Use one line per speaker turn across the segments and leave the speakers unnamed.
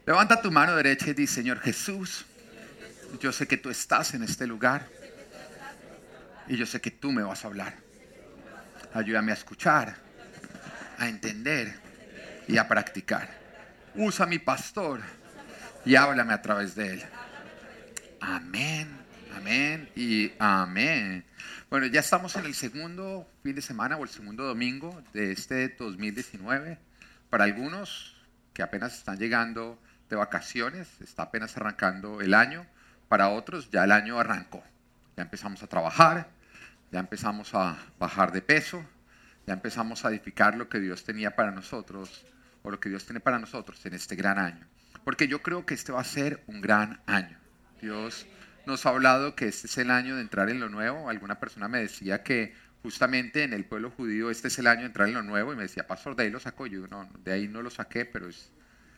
Levanta tu mano derecha y di: Señor Jesús, yo sé que tú estás en este lugar y yo sé que tú me vas a hablar. Ayúdame a escuchar, a entender y a practicar. Usa mi pastor y háblame a través de él. Amén, amén y amén. Bueno, ya estamos en el segundo fin de semana o el segundo domingo de este 2019. Para algunos que apenas están llegando de vacaciones, está apenas arrancando el año. Para otros ya el año arrancó. Ya empezamos a trabajar, ya empezamos a bajar de peso, ya empezamos a edificar lo que Dios tenía para nosotros o lo que Dios tiene para nosotros en este gran año. Porque yo creo que este va a ser un gran año. Dios nos ha hablado que este es el año de entrar en lo nuevo. Alguna persona me decía que justamente en el pueblo judío este es el año de entrar en lo nuevo y me decía: Pastor, de ahí lo sacó. Yo no, de ahí no lo saqué, pero es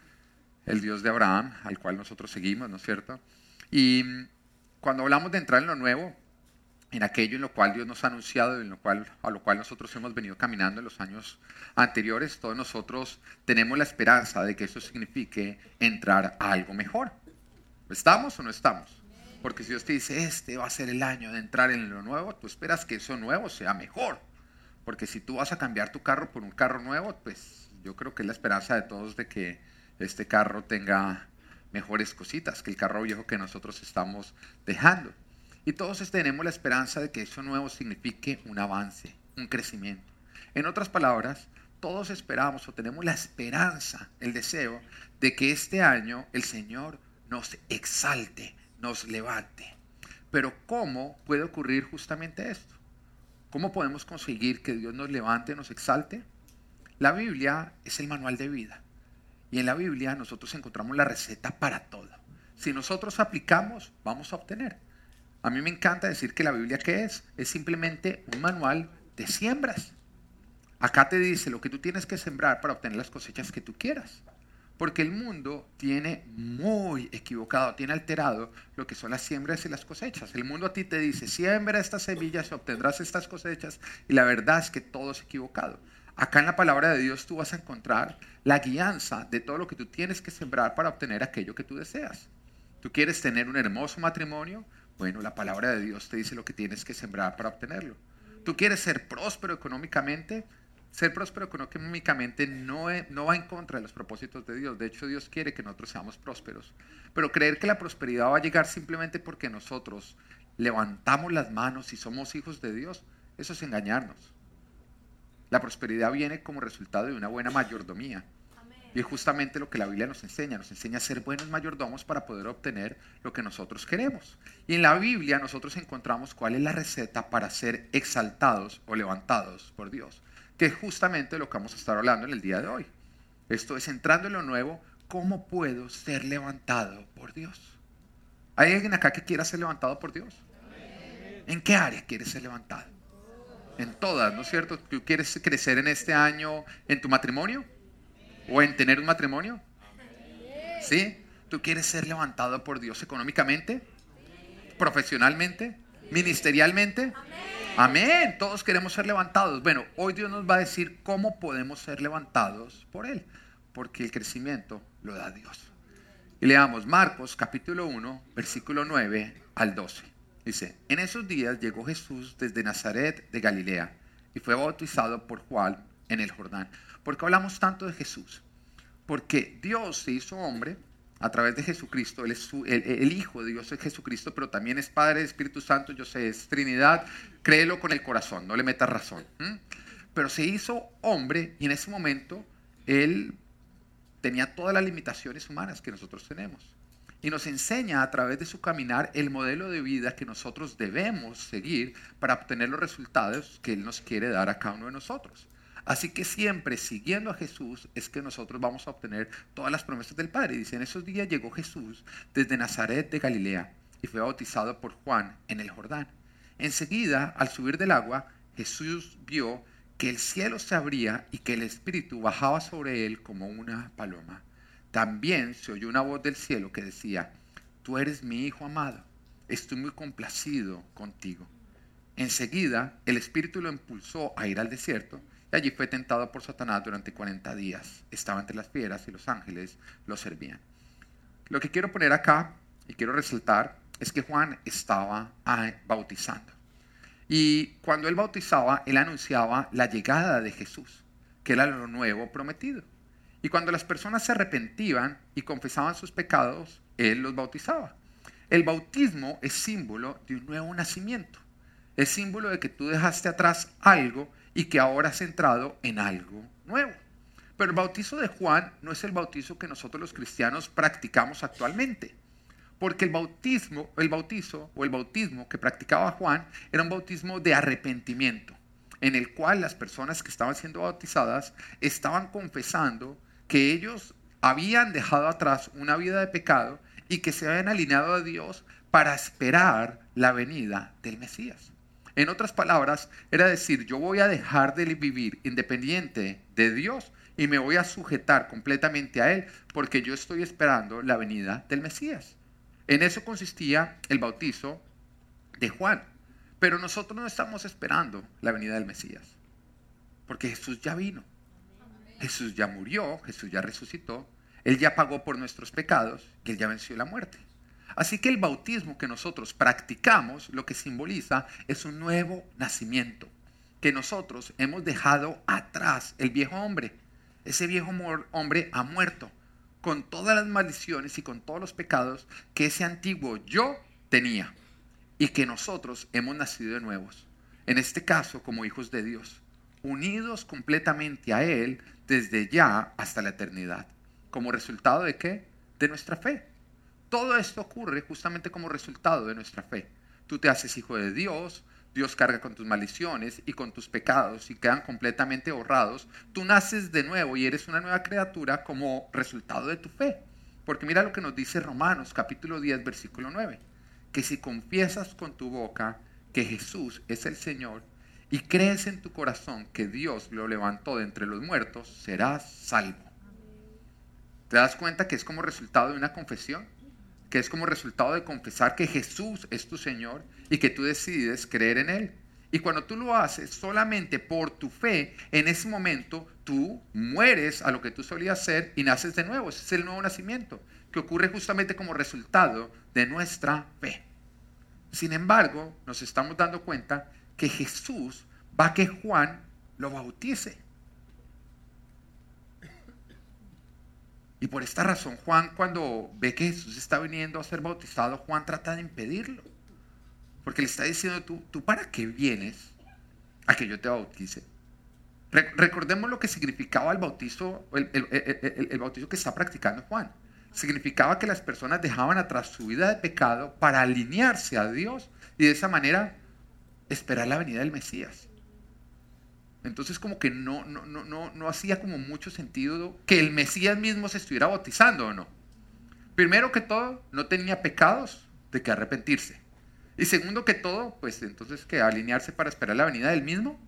el Dios de Abraham, al cual nosotros seguimos, ¿no es cierto? Y cuando hablamos de entrar en lo nuevo, en aquello en lo cual Dios nos ha anunciado, a lo cual nosotros hemos venido caminando en los años anteriores, todos nosotros tenemos la esperanza de que eso signifique entrar a algo mejor. ¿Estamos o no estamos? Porque si Dios te dice: este va a ser el año de entrar en lo nuevo, tú esperas que eso nuevo sea mejor. Porque si tú vas a cambiar tu carro por un carro nuevo, pues yo creo que es la esperanza de todos de que este carro tenga mejores cositas que el carro viejo que nosotros estamos dejando. Y todos tenemos la esperanza de que eso nuevo signifique un avance, un crecimiento. En otras palabras, todos esperamos o tenemos la esperanza, el deseo de que este año el Señor nos exalte, nos levante. Pero ¿cómo puede ocurrir justamente esto? ¿Cómo podemos conseguir que Dios nos levante, nos exalte? La Biblia es el manual de vida. Y en la Biblia nosotros encontramos la receta para todo. Si nosotros aplicamos, vamos a obtener. A mí me encanta decir que la Biblia, ¿qué es? Es simplemente un manual de siembras. Acá te dice lo que tú tienes que sembrar para obtener las cosechas que tú quieras. Porque el mundo tiene muy equivocado, tiene alterado lo que son las siembras y las cosechas. El mundo a ti te dice: siembra estas semillas y obtendrás estas cosechas. Y la verdad es que todo es equivocado. Acá en la palabra de Dios tú vas a encontrar la guianza de todo lo que tú tienes que sembrar para obtener aquello que tú deseas. ¿Tú quieres tener un hermoso matrimonio? Bueno, la palabra de Dios te dice lo que tienes que sembrar para obtenerlo. ¿Tú quieres ser próspero económicamente? Ser próspero económicamente no va en contra de los propósitos de Dios. De hecho, Dios quiere que nosotros seamos prósperos. Pero creer que la prosperidad va a llegar simplemente porque nosotros levantamos las manos y somos hijos de Dios, eso es engañarnos. La prosperidad viene como resultado de una buena mayordomía. Y es justamente lo que la Biblia nos enseña a ser buenos mayordomos para poder obtener lo que nosotros queremos. Y en la Biblia nosotros encontramos cuál es la receta para ser exaltados o levantados por Dios, que es justamente lo que vamos a estar hablando en el día de hoy. Esto es, entrando en lo nuevo, ¿cómo puedo ser levantado por Dios? ¿Hay alguien acá que quiera ser levantado por Dios? ¿En qué área quieres ser levantado? En todas, ¿no es cierto? ¿Tú quieres crecer en este año en tu matrimonio? ¿O en tener un matrimonio? ¿Sí? ¿Tú quieres ser levantado por Dios económicamente? ¿Profesionalmente? ¿Ministerialmente? Amén. Todos queremos ser levantados. Bueno, hoy Dios nos va a decir cómo podemos ser levantados por Él. Porque el crecimiento lo da Dios. Y leamos Marcos capítulo 1, versículo 9 al 12. Dice: en esos días llegó Jesús desde Nazaret de Galilea y fue bautizado por Juan en el Jordán. ¿Por qué hablamos tanto de Jesús? Porque Dios se hizo hombre a través de Jesucristo. Él es el Hijo de Dios es Jesucristo, pero también es Padre, Espíritu Santo. Yo sé, es Trinidad. Créelo con el corazón, no le metas razón. Pero se hizo hombre y en ese momento Él tenía todas las limitaciones humanas que nosotros tenemos. Y nos enseña a través de su caminar el modelo de vida que nosotros debemos seguir para obtener los resultados que Él nos quiere dar a cada uno de nosotros. Así que siempre siguiendo a Jesús es que nosotros vamos a obtener todas las promesas del Padre. Dice: en esos días llegó Jesús desde Nazaret de Galilea y fue bautizado por Juan en el Jordán. Enseguida, al subir del agua, Jesús vio que el cielo se abría y que el Espíritu bajaba sobre él como una paloma. También se oyó una voz del cielo que decía: tú eres mi Hijo amado, estoy muy complacido contigo. Enseguida, el Espíritu lo impulsó a ir al desierto. Y allí fue tentado por Satanás durante 40 días. Estaba entre las fieras y los ángeles lo servían. Lo que quiero poner acá y quiero resaltar es que Juan estaba bautizando. Y cuando él bautizaba, él anunciaba la llegada de Jesús, que era lo nuevo prometido. Y cuando las personas se arrepentían y confesaban sus pecados, él los bautizaba. El bautismo es símbolo de un nuevo nacimiento. Es símbolo de que tú dejaste atrás algo y que ahora has entrado en algo nuevo. Pero el bautizo de Juan no es el bautizo que nosotros los cristianos practicamos actualmente. Porque el bautismo que practicaba Juan era un bautismo de arrepentimiento, en el cual las personas que estaban siendo bautizadas estaban confesando que ellos habían dejado atrás una vida de pecado y que se habían alineado a Dios para esperar la venida del Mesías. En otras palabras, era decir, yo voy a dejar de vivir independiente de Dios y me voy a sujetar completamente a Él porque yo estoy esperando la venida del Mesías. En eso consistía el bautizo de Juan. Pero nosotros no estamos esperando la venida del Mesías. Porque Jesús ya vino. Jesús ya murió, Jesús ya resucitó. Él ya pagó por nuestros pecados y Él ya venció la muerte. Así que el bautismo que nosotros practicamos, lo que simboliza es un nuevo nacimiento. Que nosotros hemos dejado atrás el viejo hombre. Ese viejo hombre ha muerto, con todas las maldiciones y con todos los pecados que ese antiguo yo tenía y que nosotros hemos nacido de nuevos, en este caso como hijos de Dios, unidos completamente a Él desde ya hasta la eternidad. ¿Como resultado de qué? De nuestra fe. Todo esto ocurre justamente como resultado de nuestra fe. Tú te haces hijo de Dios, Dios carga con tus maldiciones y con tus pecados y quedan completamente borrados. Tú naces de nuevo y eres una nueva criatura como resultado de tu fe. Porque mira lo que nos dice Romanos capítulo 10, versículo 9. Que si confiesas con tu boca que Jesús es el Señor y crees en tu corazón que Dios lo levantó de entre los muertos, serás salvo. ¿Te das cuenta que es como resultado de una confesión? Que es como resultado de confesar que Jesús es tu Señor y que tú decides creer en Él. Y cuando tú lo haces solamente por tu fe, en ese momento tú mueres a lo que tú solías ser y naces de nuevo. Ese es el nuevo nacimiento, que ocurre justamente como resultado de nuestra fe. Sin embargo, nos estamos dando cuenta que Jesús va a que Juan lo bautice. Y por esta razón, Juan, cuando ve que Jesús está viniendo a ser bautizado, Juan trata de impedirlo. Porque le está diciendo, ¿tú para qué vienes a que yo te bautice? Recordemos lo que significaba el bautizo, el bautizo que está practicando Juan. Significaba que las personas dejaban atrás su vida de pecado para alinearse a Dios y de esa manera esperar la venida del Mesías. Entonces como que no hacía como mucho sentido que el Mesías mismo se estuviera bautizando, ¿o no? Primero que todo, no tenía pecados de que arrepentirse. Y segundo que todo, pues entonces que alinearse para esperar la venida del mismo.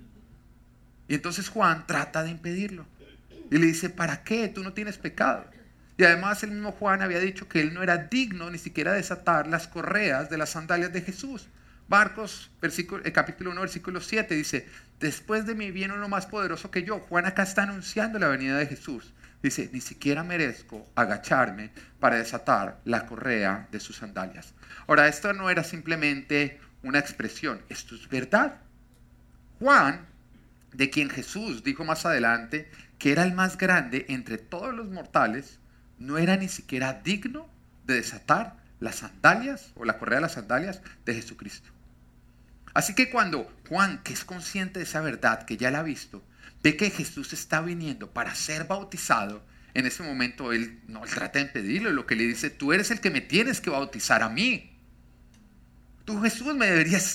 Y entonces Juan trata de impedirlo. Y le dice, ¿para qué? Tú no tienes pecado. Y además el mismo Juan había dicho que él no era digno ni siquiera de desatar las correas de las sandalias de Jesús. Marcos, capítulo 1, versículo 7 dice, después de mí viene uno más poderoso que yo. Juan acá está anunciando la venida de Jesús. Dice, ni siquiera merezco agacharme para desatar la correa de sus sandalias. Ahora, esto no era simplemente una expresión, esto es verdad. Juan, de quien Jesús dijo más adelante que era el más grande entre todos los mortales, no era ni siquiera digno de desatar las sandalias o la correa de las sandalias de Jesucristo. Así que cuando Juan, que es consciente de esa verdad, que ya la ha visto, ve que Jesús está viniendo para ser bautizado, en ese momento él trata de impedirlo. Lo que le dice, tú eres el que me tienes que bautizar a mí. Tú, Jesús, me deberías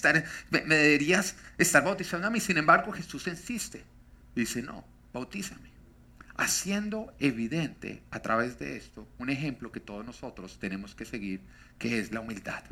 estar bautizando a mí. Sin embargo, Jesús insiste. Dice, no, bautízame. Haciendo evidente a través de esto un ejemplo que todos nosotros tenemos que seguir, que es la humildad.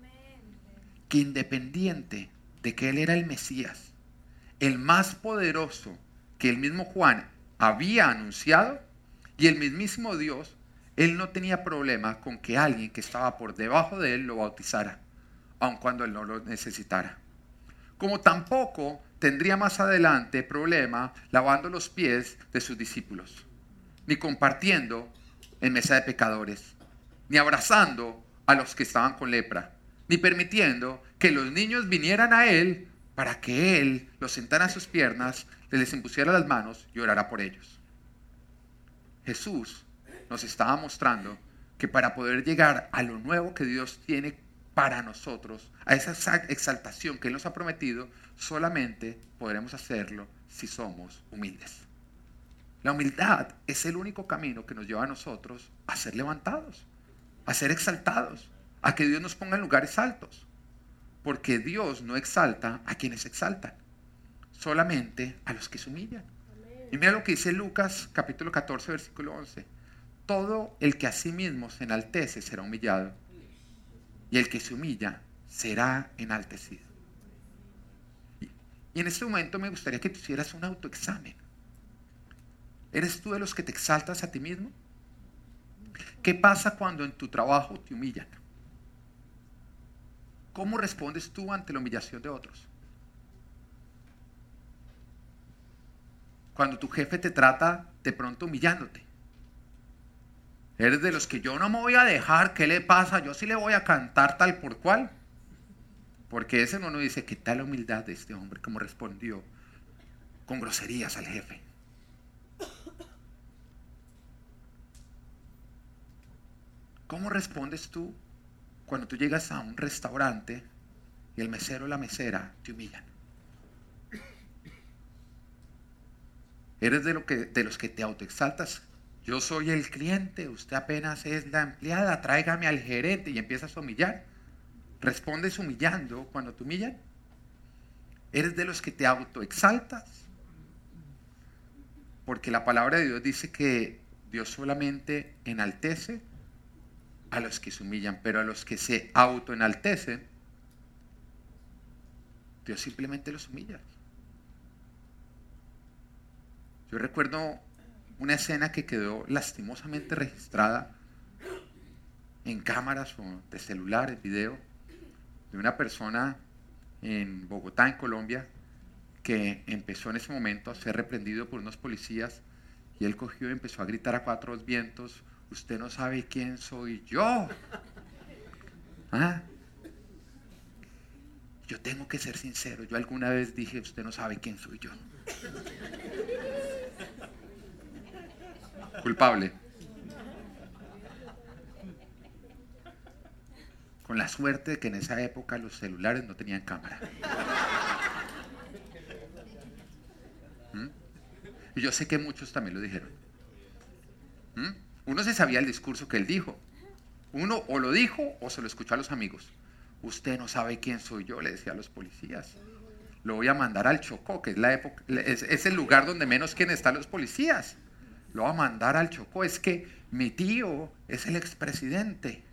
Que independiente de que Él era el Mesías, el más poderoso que el mismo Juan había anunciado, y el mismísimo Dios, Él no tenía problema con que alguien que estaba por debajo de Él lo bautizara, aun cuando Él no lo necesitara. Como tampoco tendría más adelante problema lavando los pies de sus discípulos, ni compartiendo en mesa de pecadores. ni abrazando a los que estaban con lepra, ni permitiendo que los niños vinieran a él para que él los sentara en sus piernas, les impusiera las manos y orara por ellos. Jesús nos estaba mostrando que para poder llegar a lo nuevo que Dios tiene para nosotros, a esa exaltación que Él nos ha prometido, solamente podremos hacerlo si somos humildes. La humildad es el único camino que nos lleva a nosotros a ser levantados, a ser exaltados, a que Dios nos ponga en lugares altos. Porque Dios no exalta a quienes exaltan, solamente a los que se humillan. Y mira lo que dice Lucas capítulo 14 versículo 11. Todo el que a sí mismo se enaltece será humillado, y el que se humilla será enaltecido. Y en este momento me gustaría que tú hicieras un autoexamen. ¿Eres tú de los que te exaltas a ti mismo? ¿Qué pasa cuando en tu trabajo te humillan? ¿Cómo respondes tú ante la humillación de otros? Cuando tu jefe te trata de pronto humillándote. ¿Eres de los que yo no me voy a dejar? ¿Qué le pasa? Yo sí le voy a cantar tal por cual. Porque ese no nos dice qué tal la humildad de este hombre, cómo respondió con groserías al jefe. ¿Cómo respondes tú cuando tú llegas a un restaurante y el mesero o la mesera te humillan? ¿Eres de los que te autoexaltas? Yo soy el cliente, usted apenas es la empleada, tráigame al gerente, y empiezas a humillar. ¿Respondes humillando cuando te humillan? ¿Eres de los que te autoexaltas? Porque la palabra de Dios dice que Dios solamente enaltece a los que se humillan, pero a los que se autoenaltecen, Dios simplemente los humilla. Yo recuerdo una escena que quedó lastimosamente registrada en cámaras o de celular, en video, de una persona en Bogotá, en Colombia, que empezó en ese momento a ser reprendido por unos policías, y él cogió y empezó a gritar a cuatro vientos: usted no sabe quién soy yo. ¿Ah? Yo tengo que ser sincero, yo alguna vez dije: usted no sabe quién soy yo. Culpable. Con la suerte de que en esa época los celulares no tenían cámara. Y yo sé que muchos también lo dijeron. Uno se sabía el discurso que él dijo. Uno o lo dijo o se lo escuchó a los amigos. Usted no sabe quién soy yo, le decía a los policías. Lo voy a mandar al Chocó, que es el lugar donde menos quieren estar los policías. Lo voy a mandar al Chocó. Es que mi tío es el expresidente.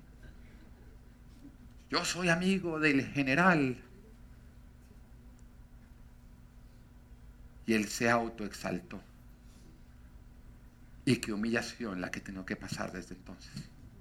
Yo soy amigo del general. Y él se autoexaltó. Y qué humillación la que tengo que pasar desde entonces.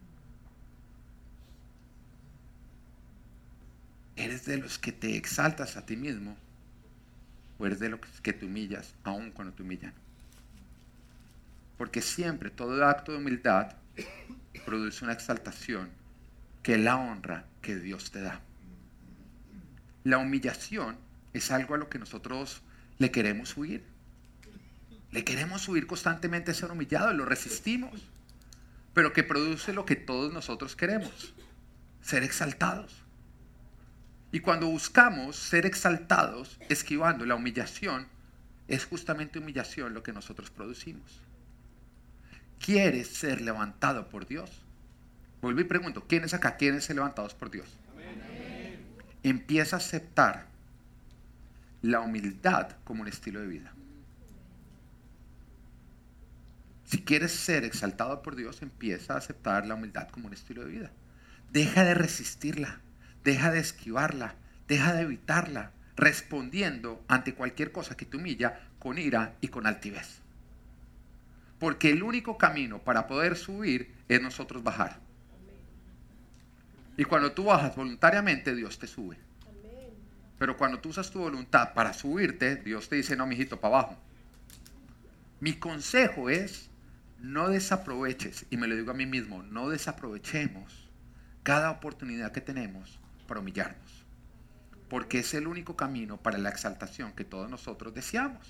¿Eres de los que te exaltas a ti mismo? ¿O eres de los que te humillas aun cuando te humillan? Porque siempre todo acto de humildad produce una exaltación que es la honra que Dios te da. La humillación es algo a lo que nosotros le queremos huir. Le queremos huir constantemente a ser humillados, lo resistimos. Pero que produce lo que todos nosotros queremos: ser exaltados. Y cuando buscamos ser exaltados, esquivando la humillación, es justamente humillación lo que nosotros producimos. ¿Quieres ser levantado por Dios? Vuelvo y pregunto, ¿quiénes acá quieren ser levantados por Dios? Amén. Empieza a aceptar la humildad como un estilo de vida. Si quieres ser exaltado por Dios, empieza a aceptar la humildad como un estilo de vida. Deja de resistirla, deja de esquivarla, deja de evitarla, respondiendo ante cualquier cosa que te humilla con ira y con altivez. Porque el único camino para poder subir es nosotros bajar. Y cuando tú bajas voluntariamente, Dios te sube. Pero cuando tú usas tu voluntad para subirte, Dios te dice: no, mijito, para abajo. Mi consejo es no desaproveches, y me lo digo a mí mismo, no desaprovechemos cada oportunidad que tenemos para humillarnos, porque es el único camino para la exaltación que todos nosotros deseamos.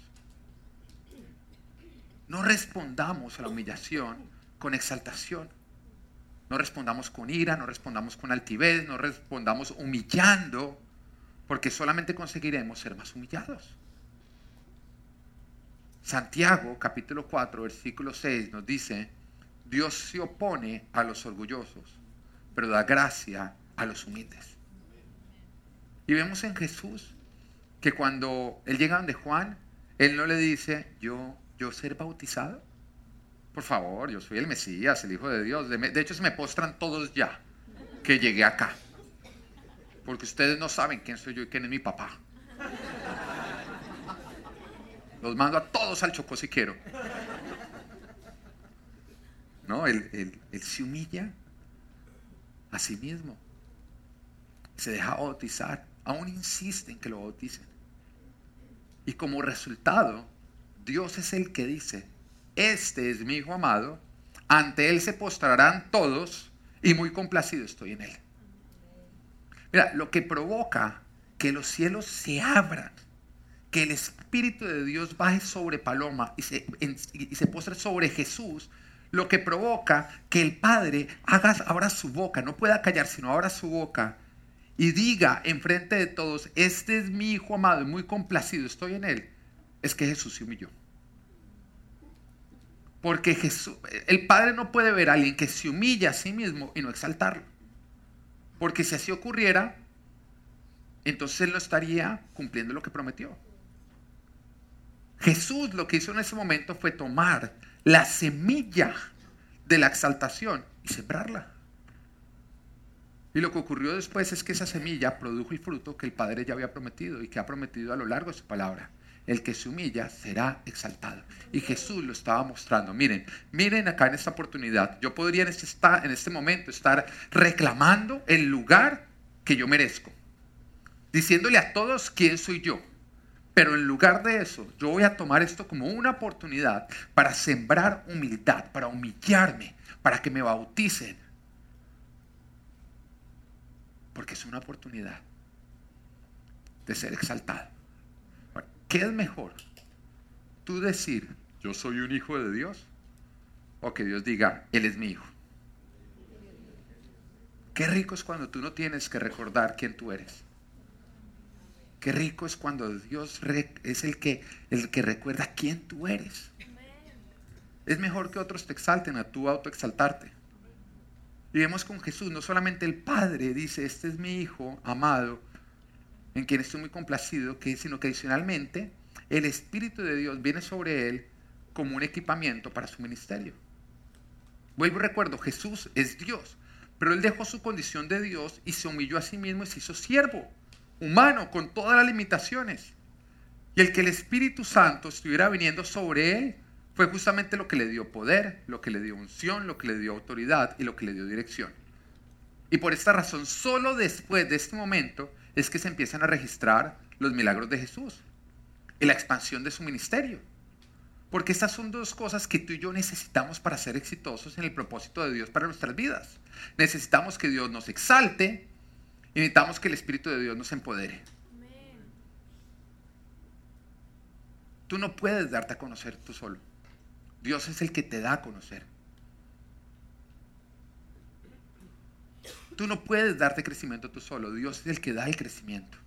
No respondamos a la humillación con exaltación. No respondamos con ira, no respondamos con altivez, no respondamos humillando, porque solamente conseguiremos ser más humillados. Santiago, capítulo 4, versículo 6 nos dice: Dios se opone a los orgullosos, pero da gracia a los humildes. Y vemos en Jesús que cuando Él llega donde Juan, Él no le dice: yo ser bautizado. Por favor, yo soy el Mesías, el Hijo de Dios. De hecho, se me postran todos ya que llegué acá. Porque ustedes no saben quién soy yo y quién es mi papá. Los mando a todos al Chocó si quiero. No, él se humilla a sí mismo. Se deja bautizar. Aún insiste en que lo bauticen. Y como resultado, Dios es el que dice: este es mi Hijo amado, ante Él se postrarán todos y muy complacido estoy en Él. Mira, lo que provoca que los cielos se abran, que el Espíritu de Dios baje sobre Paloma y se postre sobre Jesús, lo que provoca que el Padre abra su boca, no pueda callar, sino abra su boca y diga enfrente de todos: este es mi Hijo amado y muy complacido estoy en Él, es que Jesús se humilló. Porque el Padre no puede ver a alguien que se humilla a sí mismo y no exaltarlo. Porque si así ocurriera, entonces Él no estaría cumpliendo lo que prometió. Jesús lo que hizo en ese momento fue tomar la semilla de la exaltación y sembrarla. Y lo que ocurrió después es que esa semilla produjo el fruto que el Padre ya había prometido y que ha prometido a lo largo de su palabra. El que se humilla será exaltado. Y Jesús lo estaba mostrando. Miren acá en esta oportunidad. Yo podría en este momento estar reclamando el lugar que yo merezco, diciéndole a todos quién soy yo. Pero en lugar de eso, yo voy a tomar esto como una oportunidad para sembrar humildad, para humillarme, para que me bauticen. Porque es una oportunidad de ser exaltado. ¿Qué es mejor? ¿Tú decir yo soy un hijo de Dios? ¿O que Dios diga Él es mi hijo? Qué rico es cuando tú no tienes que recordar quién tú eres. Qué rico es cuando Dios es el que recuerda quién tú eres. Es mejor que otros te exalten a tú autoexaltarte. Y vemos con Jesús, no solamente el Padre dice: este es mi Hijo amado, en quien estoy muy complacido, sino que adicionalmente el Espíritu de Dios viene sobre Él como un equipamiento para su ministerio. Vuelvo y recuerdo, Jesús es Dios, pero Él dejó su condición de Dios y se humilló a sí mismo y se hizo siervo, humano, con todas las limitaciones. Y el que el Espíritu Santo estuviera viniendo sobre Él fue justamente lo que le dio poder, lo que le dio unción, lo que le dio autoridad y lo que le dio dirección. Y por esta razón, solo después de este momento es que se empiezan a registrar los milagros de Jesús y la expansión de su ministerio. Porque estas son dos cosas que tú y yo necesitamos para ser exitosos en el propósito de Dios para nuestras vidas. Necesitamos que Dios nos exalte y necesitamos que el Espíritu de Dios nos empodere. Tú no puedes darte a conocer tú solo. Dios es el que te da a conocer. Tú no puedes darte crecimiento tú solo. Dios es el que da el crecimiento.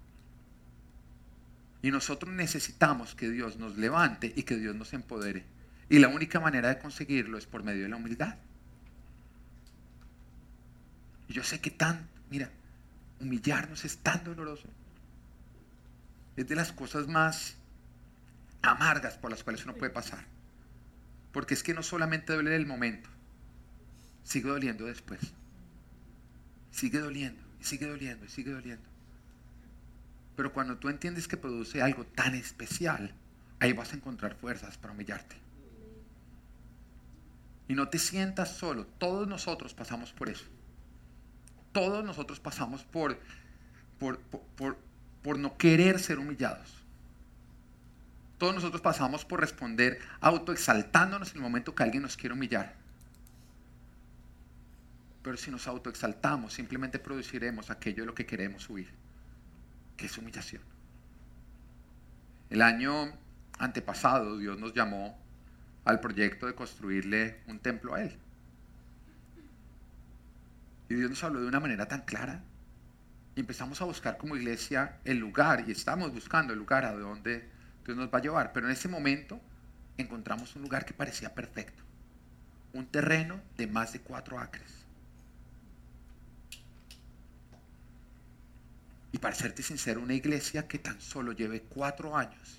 Y nosotros necesitamos que Dios nos levante y que Dios nos empodere. Y la única manera de conseguirlo es por medio de la humildad. Y yo sé que humillarnos es tan doloroso. Es de las cosas más amargas por las cuales uno puede pasar. Porque es que no solamente duele en el momento, sigue doliendo después. Sigue doliendo, y sigue doliendo, y sigue doliendo. Pero cuando tú entiendes que produce algo tan especial, ahí vas a encontrar fuerzas para humillarte. Y no te sientas solo. Todos nosotros pasamos por eso. Todos nosotros pasamos por no querer ser humillados. Todos nosotros pasamos por responder autoexaltándonos en el momento que alguien nos quiere humillar. Pero si nos autoexaltamos, simplemente produciremos aquello de lo que queremos huir, que es humillación. El año antepasado Dios nos llamó al proyecto de construirle un templo a Él. Y Dios nos habló de una manera tan clara. Y empezamos a buscar como iglesia el lugar, y estamos buscando el lugar a donde Dios nos va a llevar. Pero en ese momento encontramos un lugar que parecía perfecto. Un terreno de más de 4 acres. Y para serte sincero, una iglesia que tan solo lleve 4 años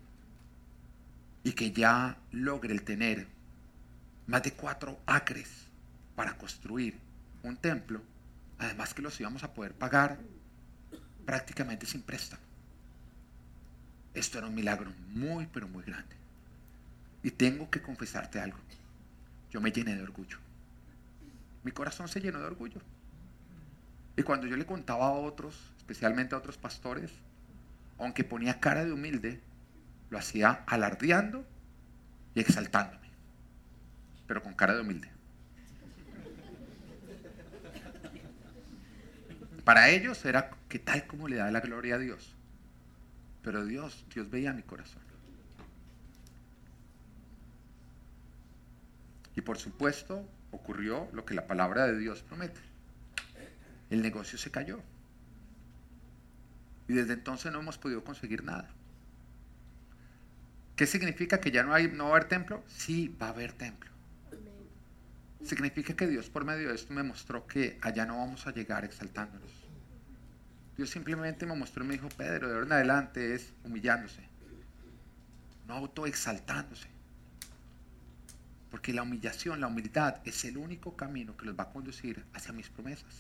y que ya logre el tener más de 4 acres para construir un templo, además que los íbamos a poder pagar prácticamente sin préstamo. Esto era un milagro muy, pero muy grande. Y tengo que confesarte algo. Yo me llené de orgullo. Mi corazón se llenó de orgullo. Y cuando yo le contaba a otros, especialmente a otros pastores, aunque ponía cara de humilde, lo hacía alardeando y exaltándome, pero con cara de humilde. Para ellos era que tal como le da la gloria a Dios. Pero Dios veía mi corazón. Y por supuesto ocurrió lo que la palabra de Dios promete. El negocio se cayó. Y desde entonces no hemos podido conseguir nada. ¿Qué significa? ¿Que ya no va a haber templo? Sí, va a haber templo. Significa que Dios por medio de esto me mostró que allá no vamos a llegar exaltándonos. Dios simplemente me mostró y me dijo: Pedro, de ahora en adelante es humillándose, no autoexaltándose. Porque la humillación, la humildad es el único camino que los va a conducir hacia mis promesas.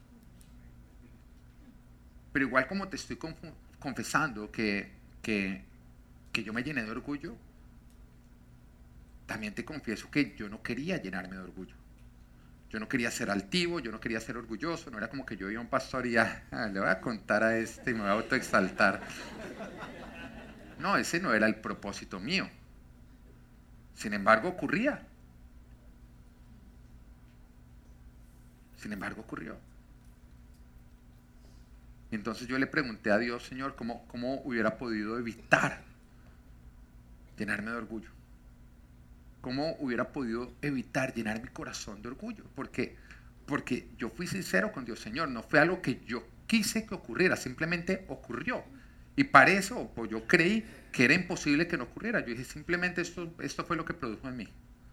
Pero igual como te estoy confesando que yo me llené de orgullo, también te confieso que yo no quería llenarme de orgullo. Yo no quería ser altivo, yo no quería ser orgulloso. No era como que yo iba a un pastor y ya le voy a contar a este y me voy a autoexaltar. No, ese no era el propósito mío. Sin embargo, ocurría. Sin embargo, ocurrió. Entonces yo le pregunté a Dios: Señor, ¿cómo hubiera podido evitar llenarme de orgullo? ¿Cómo hubiera podido evitar llenar mi corazón de orgullo? Porque yo fui sincero con Dios. Señor, no fue algo que yo quise que ocurriera, simplemente ocurrió. Y para eso pues yo creí que era imposible que no ocurriera. Yo dije: simplemente esto fue lo que produjo en mí.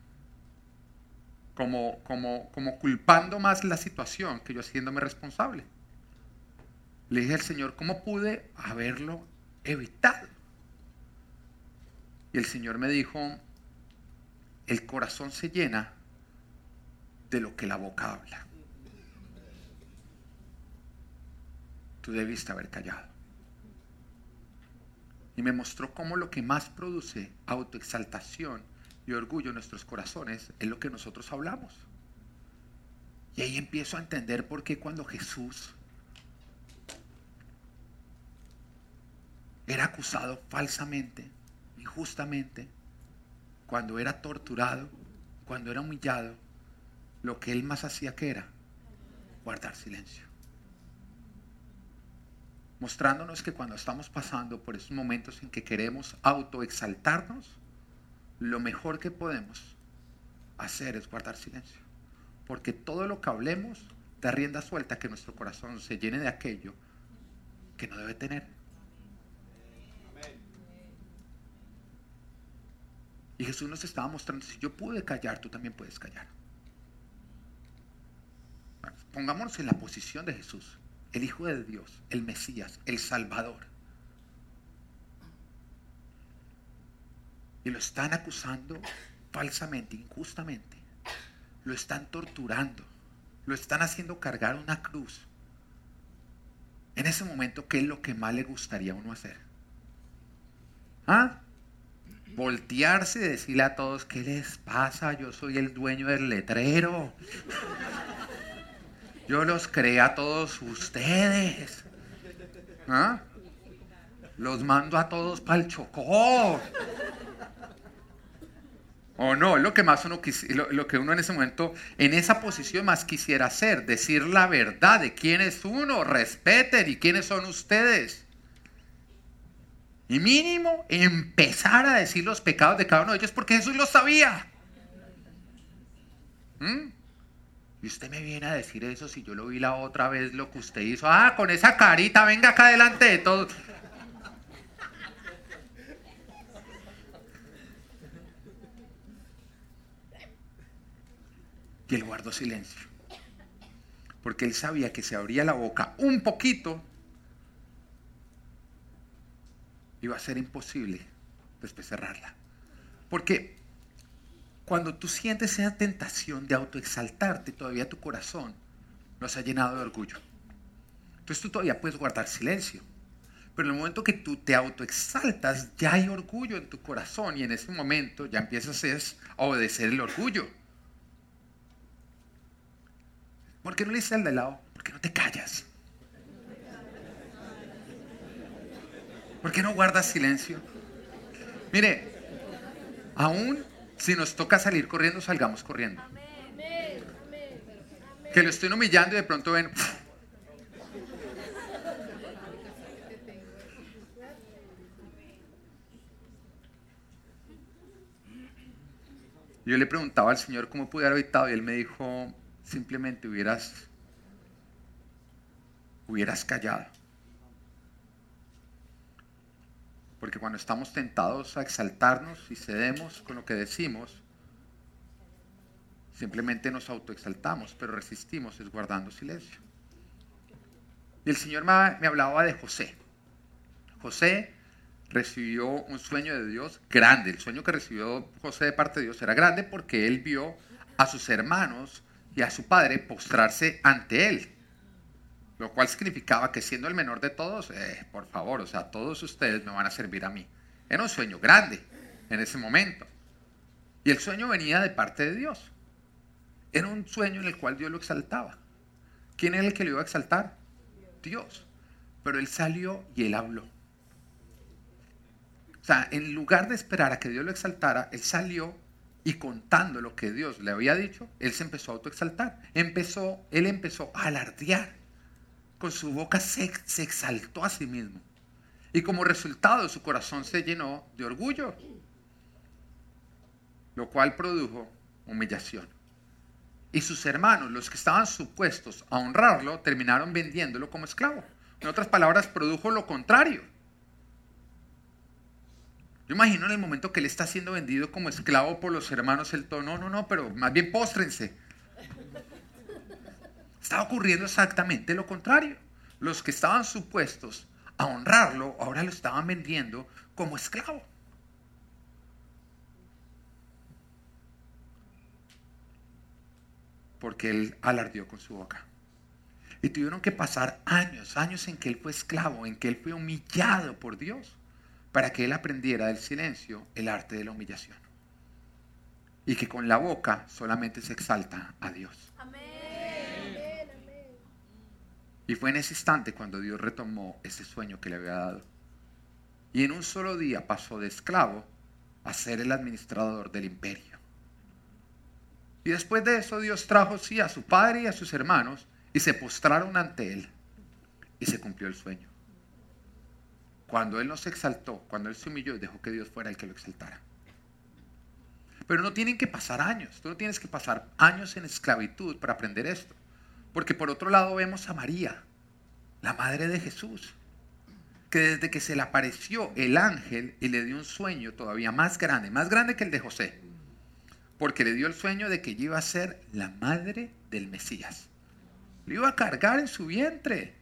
Como culpando más la situación que yo haciéndome responsable. Le dije al Señor: ¿cómo pude haberlo evitado? Y el Señor me dijo: el corazón se llena de lo que la boca habla. Tú debiste haber callado. Y me mostró cómo lo que más produce autoexaltación y orgullo en nuestros corazones es lo que nosotros hablamos. Y ahí empiezo a entender por qué cuando Jesús era acusado falsamente, injustamente, cuando era torturado, cuando era humillado, lo que él más hacía, ¿qué era? Guardar silencio. Mostrándonos que cuando estamos pasando por esos momentos en que queremos autoexaltarnos, lo mejor que podemos hacer es guardar silencio. Porque todo lo que hablemos da rienda suelta a que nuestro corazón se llene de aquello que no debe tener. Y Jesús nos estaba mostrando: si yo pude callar, tú también puedes callar. Pongámonos en la posición de Jesús, el Hijo de Dios, el Mesías, el Salvador. Y lo están acusando falsamente, injustamente. Lo están torturando. Lo están haciendo cargar una cruz. En ese momento, ¿qué es lo que más le gustaría a uno hacer? Voltearse y decirle a todos: ¿qué les pasa? Yo soy el dueño del letrero. Yo los creé a todos ustedes. los mando a todos para el Chocó. O no, es lo que más lo que uno en ese momento, en esa posición más quisiera hacer, decir la verdad de quién es uno, respeten y quiénes son ustedes. Y mínimo empezar a decir los pecados de cada uno de ellos porque Jesús los sabía. Y usted me viene a decir eso si yo lo vi la otra vez lo que usted hizo. Ah, con esa carita, venga acá delante de todos. Y él guardó silencio. Porque él sabía que si abría la boca un poquito, iba a ser imposible después cerrarla. Porque cuando tú sientes esa tentación de autoexaltarte, todavía tu corazón no se ha llenado de orgullo. Entonces tú todavía puedes guardar silencio. Pero en el momento que tú te autoexaltas, ya hay orgullo en tu corazón y en ese momento ya empiezas a obedecer el orgullo. ¿Por qué no le dices al de lado? ¿Por qué no te callas? ¿Por qué no guardas silencio? Mire, aún si nos toca salir corriendo, salgamos corriendo. Que lo estoy humillando y de pronto ven. Yo le preguntaba al Señor cómo pude haber evitado y Él me dijo, simplemente hubieras callado. Porque cuando estamos tentados a exaltarnos y cedemos con lo que decimos, simplemente nos autoexaltamos, pero resistimos es guardando silencio. Y el Señor me hablaba de José. José recibió un sueño de Dios grande. El sueño que recibió José de parte de Dios era grande porque él vio a sus hermanos y a su padre postrarse ante él. Lo cual significaba que siendo el menor de todos, por favor, o sea, todos ustedes me van a servir a mí. Era un sueño grande en ese momento. Y el sueño venía de parte de Dios. Era un sueño en el cual Dios lo exaltaba. ¿Quién era el que lo iba a exaltar? Dios. Pero él salió y él habló. O sea, en lugar de esperar a que Dios lo exaltara, él salió y contando lo que Dios le había dicho, él se empezó a autoexaltar. Él empezó a alardear. Con su boca se exaltó a sí mismo. Y como resultado su corazón se llenó de orgullo. Lo cual produjo humillación. Y sus hermanos, los que estaban supuestos a honrarlo, terminaron vendiéndolo como esclavo. En otras palabras, produjo lo contrario. Yo imagino en el momento que él está siendo vendido como esclavo por los hermanos, él todo, no, pero más bien póstrense. Estaba ocurriendo exactamente lo contrario. Los que estaban supuestos a honrarlo, ahora lo estaban vendiendo como esclavo. Porque él alardeó con su boca. Y tuvieron que pasar años en que él fue esclavo, en que él fue humillado por Dios, para que él aprendiera del silencio el arte de la humillación. Y que con la boca solamente se exalta a Dios. Amén. Y fue en ese instante cuando Dios retomó ese sueño que le había dado. Y en un solo día pasó de esclavo a ser el administrador del imperio. Y después de eso Dios trajo sí a su padre y a sus hermanos y se postraron ante él. Y se cumplió el sueño. Cuando él no se exaltó, cuando él se humilló, dejó que Dios fuera el que lo exaltara. Pero no tienen que pasar años. Tú no tienes que pasar años en esclavitud para aprender esto. Porque por otro lado vemos a María, la madre de Jesús, que desde que se le apareció el ángel y le dio un sueño todavía más grande que el de José, porque le dio el sueño de que ella iba a ser la madre del Mesías. Lo iba a cargar en su vientre.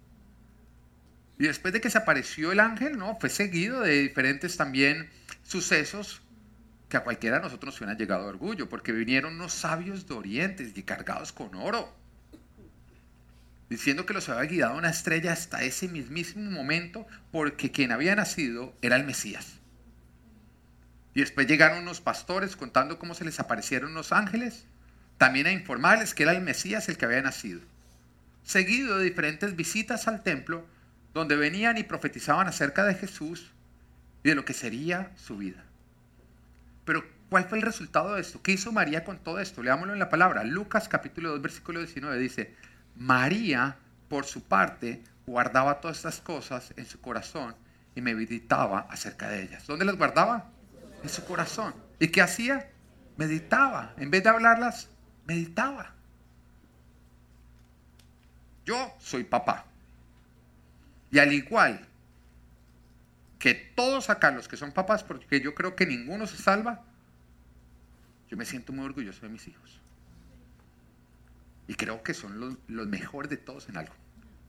Y después de que se apareció el ángel, no, fue seguido de diferentes también sucesos que a cualquiera de nosotros nos hubieran llegado de orgullo, porque vinieron unos sabios de Oriente y cargados con oro, diciendo que los había guiado una estrella hasta ese mismísimo momento, porque quien había nacido era el Mesías. Y después llegaron unos pastores contando cómo se les aparecieron unos ángeles, también a informarles que era el Mesías el que había nacido. Seguido de diferentes visitas al templo, donde venían y profetizaban acerca de Jesús y de lo que sería su vida. Pero, ¿cuál fue el resultado de esto? ¿Qué hizo María con todo esto? Leámoslo en la palabra. Lucas capítulo 2, versículo 19 dice, María, por su parte, guardaba todas estas cosas en su corazón y meditaba acerca de ellas. ¿Dónde las guardaba? En su corazón. ¿Y qué hacía? Meditaba. En vez de hablarlas, meditaba. Yo soy papá. Y al igual que todos acá los que son papás, porque yo creo que ninguno se salva, yo me siento muy orgulloso de mis hijos. Y creo que son los mejores de todos en algo.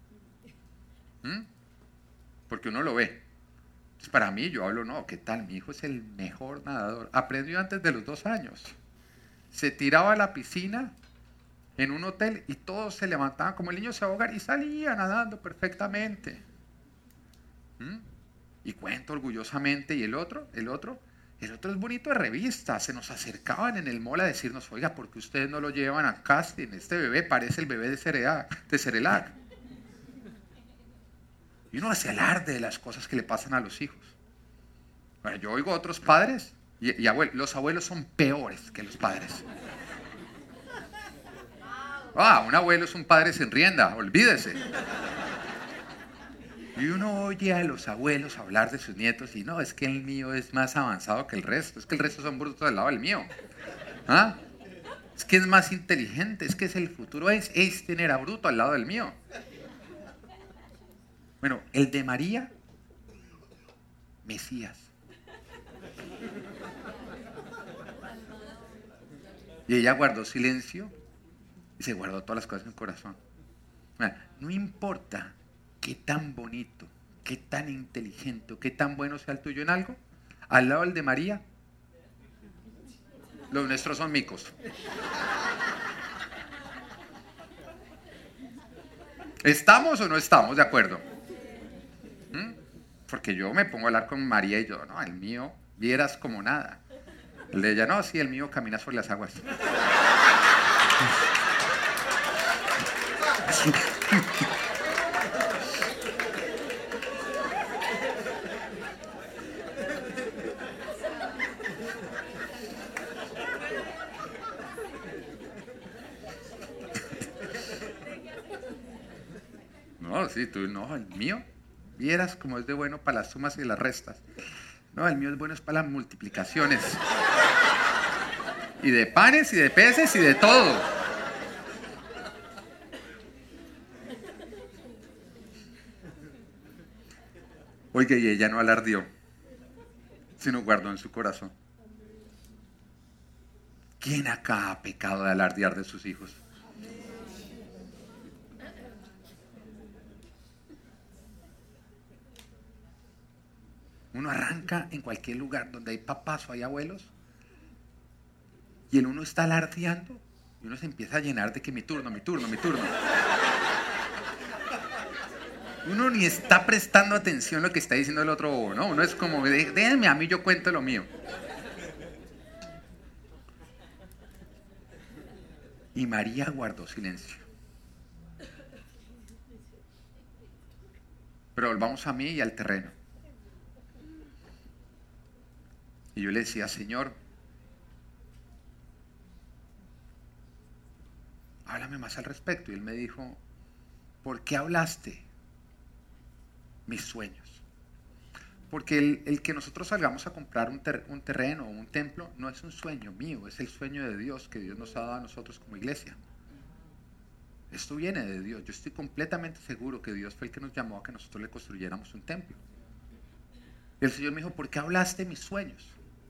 Porque uno lo ve. Entonces para mí yo hablo, no, ¿qué tal? Mi hijo es el mejor nadador. Aprendió antes de los 2 años. Se tiraba a la piscina en un hotel y todos se levantaban como el niño se ahoga y salía nadando perfectamente. Y cuento orgullosamente. Y el otro es bonito de revista. Se nos acercaban en el mall a decirnos, oiga, ¿por qué ustedes no lo llevan a casting? Este bebé parece el bebé de Cerelac. Y uno hace alarde de las cosas que le pasan a los hijos. Bueno, yo oigo a otros padres y los abuelos son peores que los padres. Un abuelo es un padre sin rienda, olvídese. Y uno oye a los abuelos hablar de sus nietos y no, es que el mío es más avanzado que el resto, es que el resto son brutos al lado del mío. Es que es más inteligente, es que es el futuro, este era bruto al lado del mío. Bueno, el de María, Mesías. Y ella guardó silencio y se guardó todas las cosas en el corazón. No importa qué tan bonito, qué tan inteligente, qué tan bueno sea el tuyo en algo, al lado del de María, los nuestros son micos. ¿Estamos o no estamos de acuerdo? Porque yo me pongo a hablar con María y yo, no, el mío, vieras como nada. El de ella, no, sí, el mío camina sobre las aguas. No, sí, tú, no, el mío, vieras como es de bueno para las sumas y las restas. No, el mío es bueno es para las multiplicaciones. Y de panes y de peces y de todo. Oiga, y ella no alardeó, sino guardó en su corazón. ¿Quién acá ha pecado de alardear de sus hijos? Uno arranca en cualquier lugar donde hay papás o hay abuelos y el uno está alardeando y uno se empieza a llenar de que mi turno. Uno ni está prestando atención a lo que está diciendo el otro, ¿no? Uno es como, déjenme a mí, yo cuento lo mío. Y María guardó silencio. Pero volvamos a mí y al terreno. Y yo le decía, Señor, háblame más al respecto. Y él me dijo, ¿por qué hablaste mis sueños? Porque el que nosotros salgamos a comprar un terreno o un templo no es un sueño mío, es el sueño de Dios que Dios nos ha dado a nosotros como iglesia. Esto viene de Dios. Yo estoy completamente seguro que Dios fue el que nos llamó a que nosotros le construyéramos un templo. Y el Señor me dijo, ¿por qué hablaste mis sueños?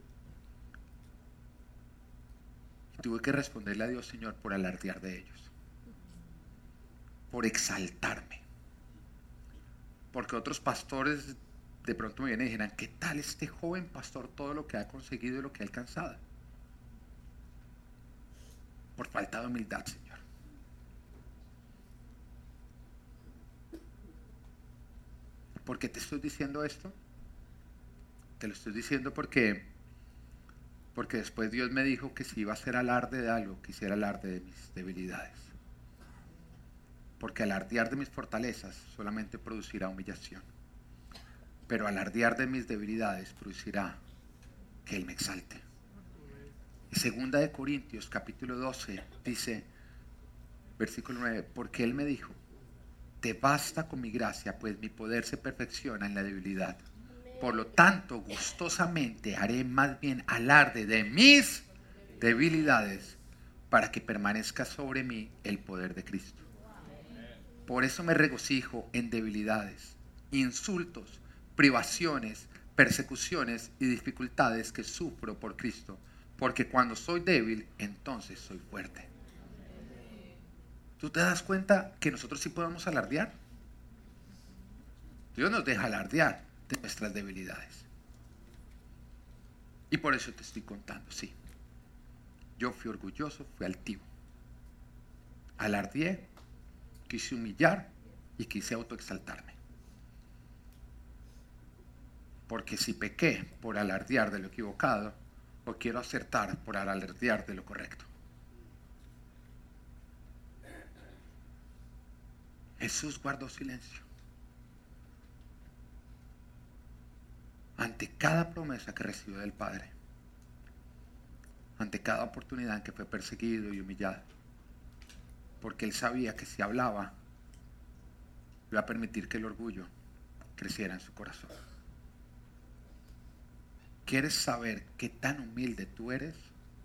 Y tuve que responderle a Dios, Señor, por alardear de ellos, por exaltarme. Porque otros pastores de pronto me vienen y dijeran, ¿qué tal este joven pastor todo lo que ha conseguido y lo que ha alcanzado? Por falta de humildad, Señor. ¿Por qué te estoy diciendo esto? Te lo estoy diciendo porque después Dios me dijo que si iba a hacer alarde de algo, que hiciera alarde de mis debilidades. porque alardear de mis fortalezas solamente producirá humillación, pero alardear de mis debilidades producirá que Él me exalte. Y 2 Corintios capítulo 12 dice, versículo 9, porque Él me dijo, te basta con mi gracia, pues mi poder se perfecciona en la debilidad. Por lo tanto, gustosamente haré más bien alarde de mis debilidades para que permanezca sobre mí el poder de Cristo. Por eso me regocijo en debilidades, insultos, privaciones, persecuciones y dificultades que sufro por Cristo, porque cuando soy débil, entonces soy fuerte. ¿Tú te das cuenta que nosotros sí podemos alardear? Dios nos deja alardear de nuestras debilidades. Y por eso te estoy contando, sí. Yo fui orgulloso, fui altivo. Alardeé, quise humillar y quise autoexaltarme. Porque si pequé por alardear de lo equivocado, o quiero acertar por alardear de lo correcto. Jesús guardó silencio ante cada promesa que recibió del Padre, ante cada oportunidad en que fue perseguido y humillado, porque Él sabía que si hablaba iba a permitir que el orgullo creciera en su corazón. ¿Quieres saber qué tan humilde tú eres?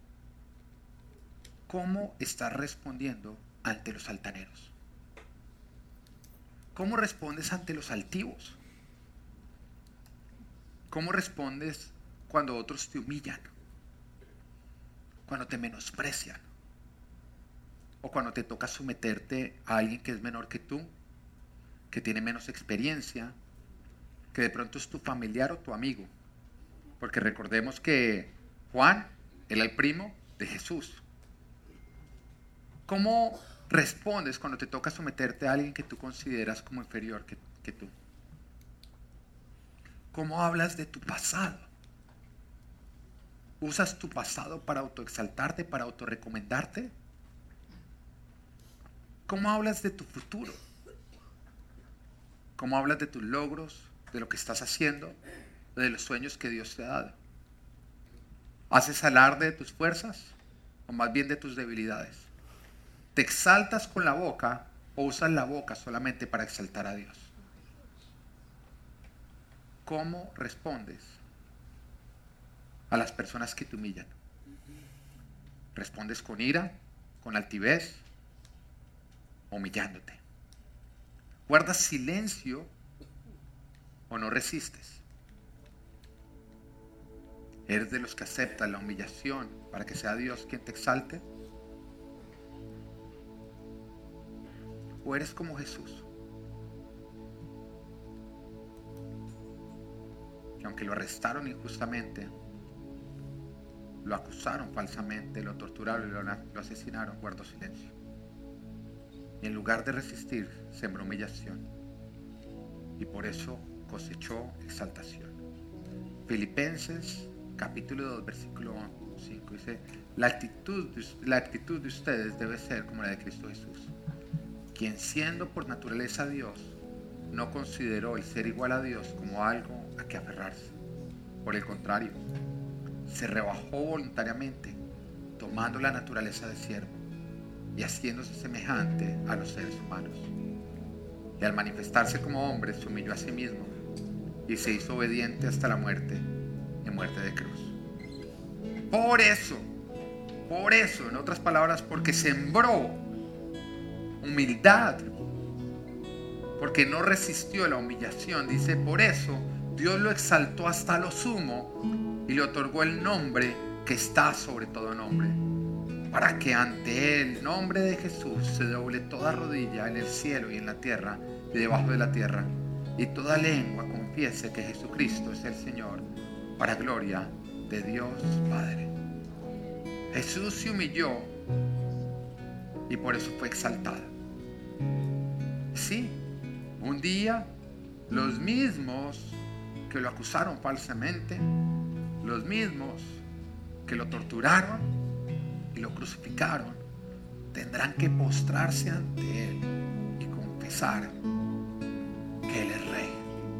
¿Cómo estás respondiendo ante los altaneros? ¿Cómo respondes ante los altivos? ¿Cómo respondes cuando otros te humillan? Cuando te menosprecian. O cuando te toca someterte a alguien que es menor que tú, que tiene menos experiencia, que de pronto es tu familiar o tu amigo. Porque recordemos que Juan era el primo de Jesús. ¿Cómo respondes cuando te toca someterte a alguien que tú consideras como inferior que tú? ¿Cómo hablas de tu pasado? ¿Usas tu pasado para autoexaltarte, para autorrecomendarte? ¿Cómo hablas de tu futuro? ¿Cómo hablas de tus logros, de lo que estás haciendo, de los sueños que Dios te ha dado? ¿Haces alarde de tus fuerzas o más bien de tus debilidades? ¿Te exaltas con la boca o usas la boca solamente para exaltar a Dios? ¿Cómo respondes a las personas que te humillan? ¿Respondes con ira, con altivez, humillándote? ¿Guardas silencio o no resistes? ¿Eres de los que aceptan la humillación para que sea Dios quien te exalte? ¿O eres como Jesús, que aunque lo arrestaron injustamente, lo acusaron falsamente, lo torturaron y lo asesinaron, guardó silencio? Y en lugar de resistir, sembró humillación. Y por eso cosechó exaltación. Filipenses capítulo 2, versículo 5 dice, la actitud de ustedes debe ser como la de Cristo Jesús, quien siendo por naturaleza Dios, no consideró el ser igual a Dios como algo a que aferrarse. Por el contrario, se rebajó voluntariamente, tomando la naturaleza de siervo y haciéndose semejante a los seres humanos. Y al manifestarse como hombre, se humilló a sí mismo y se hizo obediente hasta la muerte y muerte de cruz. Por eso, en otras palabras, porque sembró humildad, porque no resistió la humillación, dice, por eso Dios lo exaltó hasta lo sumo y le otorgó el nombre que está sobre todo nombre, para que ante el nombre de Jesús se doble toda rodilla en el cielo y en la tierra y debajo de la tierra, y toda lengua confiese que Jesucristo es el Señor, para gloria de Dios Padre. Jesús se humilló y por eso fue exaltado. Sí, un día los mismos que lo acusaron falsamente, los mismos que lo torturaron y lo crucificaron, tendrán que postrarse ante Él y pensar que Él es rey,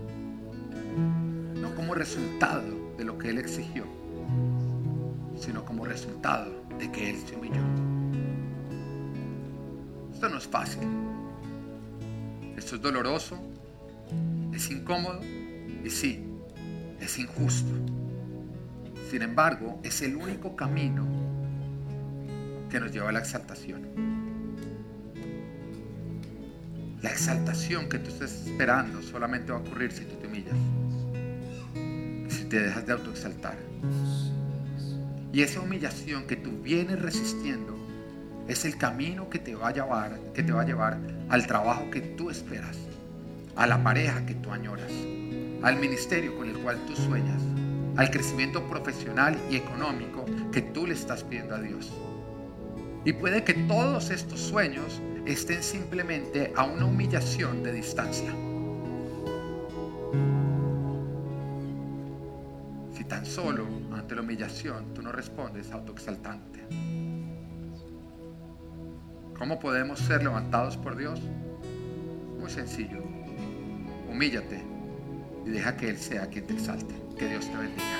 no como resultado de lo que Él exigió, sino como resultado de que Él se humilló. Esto no es fácil, esto es doloroso, es incómodo y sí, es injusto. Sin embargo, es el único camino que nos lleva a la exaltación. La exaltación que tú estás esperando solamente va a ocurrir si tú te humillas, si te dejas de autoexaltar. Y esa humillación que tú vienes resistiendo es el camino que te va a llevar al trabajo que tú esperas, a la pareja que tú añoras, al ministerio con el cual tú sueñas, al crecimiento profesional y económico que tú le estás pidiendo a Dios. Y puede que todos estos sueños estén simplemente a una humillación de distancia. Si tan solo ante la humillación tú no respondes autoexaltante. ¿Cómo podemos ser levantados por Dios? Muy sencillo. Humíllate y deja que Él sea quien te exalte. Que Dios te bendiga.